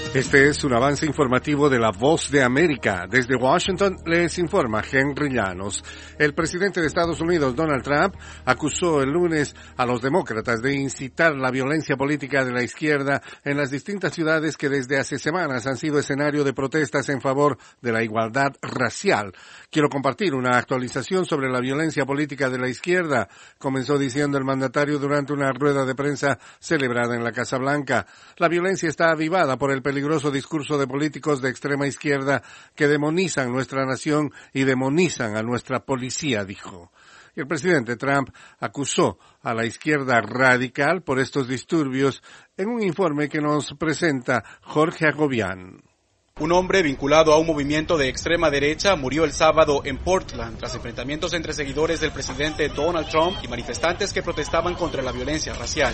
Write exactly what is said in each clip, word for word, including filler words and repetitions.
Este es un avance informativo de La Voz de América. Desde Washington les informa Henry Llanos. El presidente de Estados Unidos, Donald Trump, acusó el lunes a los demócratas de incitar la violencia política de la izquierda en las distintas ciudades que desde hace semanas han sido escenario de protestas en favor de la igualdad racial. Quiero compartir una actualización sobre la violencia política de la izquierda, comenzó diciendo el mandatario durante una rueda de prensa celebrada en la Casa Blanca. La violencia está avivada por el peligro peligroso discurso de políticos de extrema izquierda que demonizan nuestra nación y demonizan a nuestra policía, dijo. Y el presidente Trump acusó a la izquierda radical por estos disturbios en un informe que nos presenta Jorge Agobián. Un hombre vinculado a un movimiento de extrema derecha murió el sábado en Portland tras enfrentamientos entre seguidores del presidente Donald Trump y manifestantes que protestaban contra la violencia racial.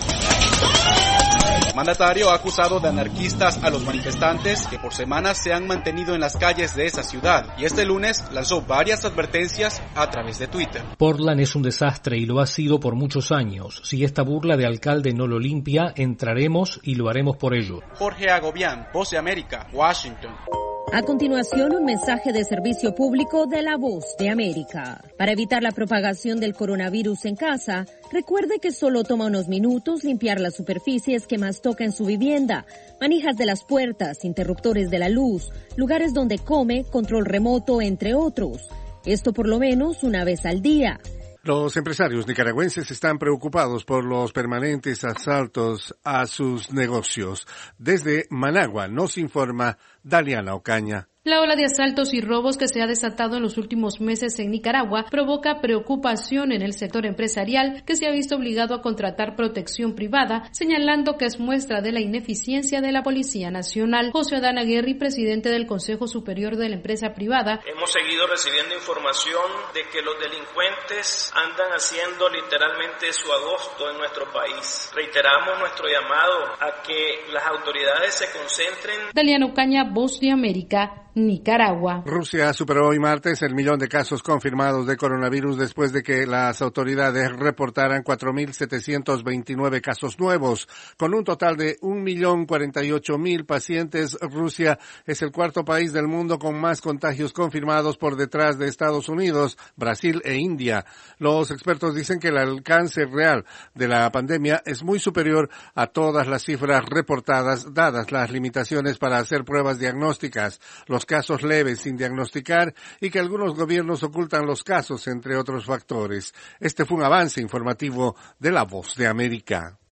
El mandatario ha acusado de anarquistas a los manifestantes que por semanas se han mantenido en las calles de esa ciudad y este lunes lanzó varias advertencias a través de Twitter. Portland es un desastre y lo ha sido por muchos años. Si esta burla de alcalde no lo limpia, entraremos y lo haremos por ello. Jorge Agobián, Voz de América, Washington. A continuación, un mensaje de servicio público de La Voz de América. Para evitar la propagación del coronavirus en casa, recuerde que solo toma unos minutos limpiar las superficies que más toca en su vivienda, manijas de las puertas, interruptores de la luz, lugares donde come, control remoto, entre otros. Esto por lo menos una vez al día. Los empresarios nicaragüenses están preocupados por los permanentes asaltos a sus negocios. Desde Managua nos informa Daliana Ocaña. La ola de asaltos y robos que se ha desatado en los últimos meses en Nicaragua provoca preocupación en el sector empresarial, que se ha visto obligado a contratar protección privada, señalando que es muestra de la ineficiencia de la Policía Nacional. José Adán Aguirre, presidente del Consejo Superior de la Empresa Privada. Hemos seguido recibiendo información de que los delincuentes andan haciendo literalmente su agosto en nuestro país. Reiteramos nuestro llamado a que las autoridades se concentren. Daliana Ocaña, Voz de América, Nicaragua. Rusia superó hoy martes el millón de casos confirmados de coronavirus después de que las autoridades reportaran cuatro mil setecientos veintinueve casos nuevos. Con un total de un millón cuarenta y ocho mil pacientes, Rusia es el cuarto país del mundo con más contagios confirmados por detrás de Estados Unidos, Brasil e India. Los expertos dicen que el alcance real de la pandemia es muy superior a todas las cifras reportadas, dadas las limitaciones para hacer pruebas diagnósticas, los casos leves sin diagnosticar y que algunos gobiernos ocultan los casos, entre otros factores. Este fue un avance informativo de La Voz de América.